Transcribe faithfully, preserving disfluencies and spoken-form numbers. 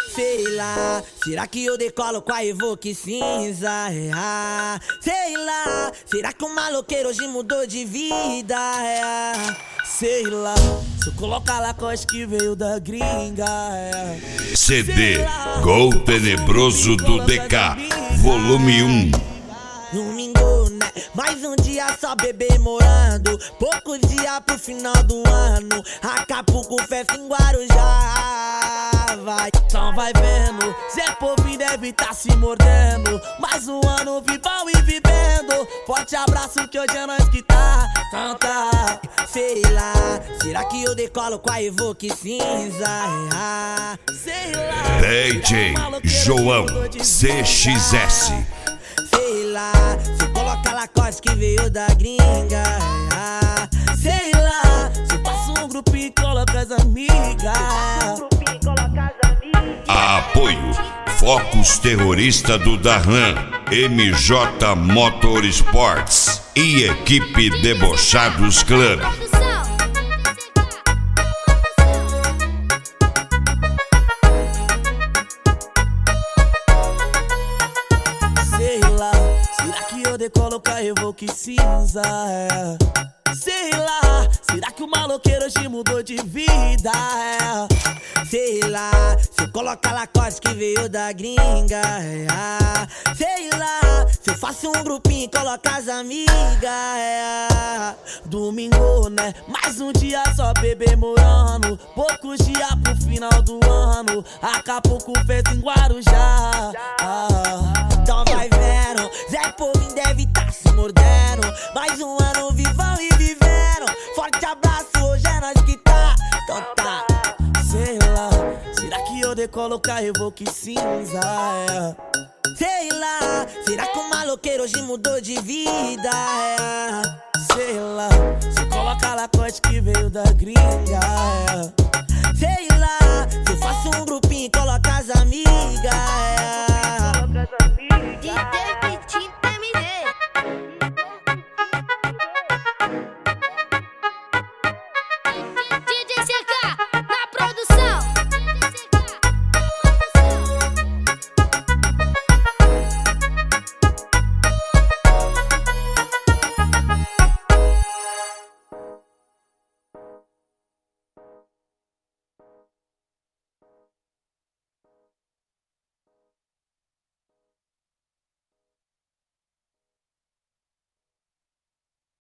Sei lá, será que eu decolo com a Evoque cinza? É, ah, sei lá, será que o maloqueiro hoje mudou de vida? É, ah, sei lá, se eu colocar Lacoste que veio da gringa. É, C D Gol Tenebroso do D K, volume um. Domingo, né? Mais um dia só bebê morando. Poucos dias pro final do ano. Acapulco, festa em Guarujá. Vai, então vai vendo. Zé Povinho deve tá se mordendo. Mais um ano vivão e vivendo. Forte abraço que hoje é nós que tá. Tanta, sei lá. Será que eu decolo com a Evoque cinza? É, sei lá. D J João C X S. Sei lá, se coloca Lacoste que veio da gringa. Ah, sei lá, se passa um grupinho e coloca as amigas. Apoio Focus Terrorista do Darlan, M J Motorsports e equipe Debochados Club. Sei lá, será que eu decolo com a Evoque cinza? É. Sei lá, será que o maloqueiro hoje mudou de vida? É. Sei lá, se eu colocar Lacoste que veio da gringa. É. Sei lá, se eu faço um grupinho e coloco as amigas. É. Domingo, né? Mais um dia só bebê morando. Poucos dias pro final do ano. Acapulco, festa em Guarujá. Ah. Então vai vendo, Zé Povinho deve tá se mordendo. Mais um ano vivão e vivendo. Forte abraço, hoje é nós que tá. Então tá, sei lá, será que eu decolo com a Evoque cinza? É. Sei lá, será que o maloqueiro hoje mudou de vida? É. Sei lá, se coloca Lacoste que veio da gringa. É. Sei lá, se eu faço um grupinho e coloco as amigas. É.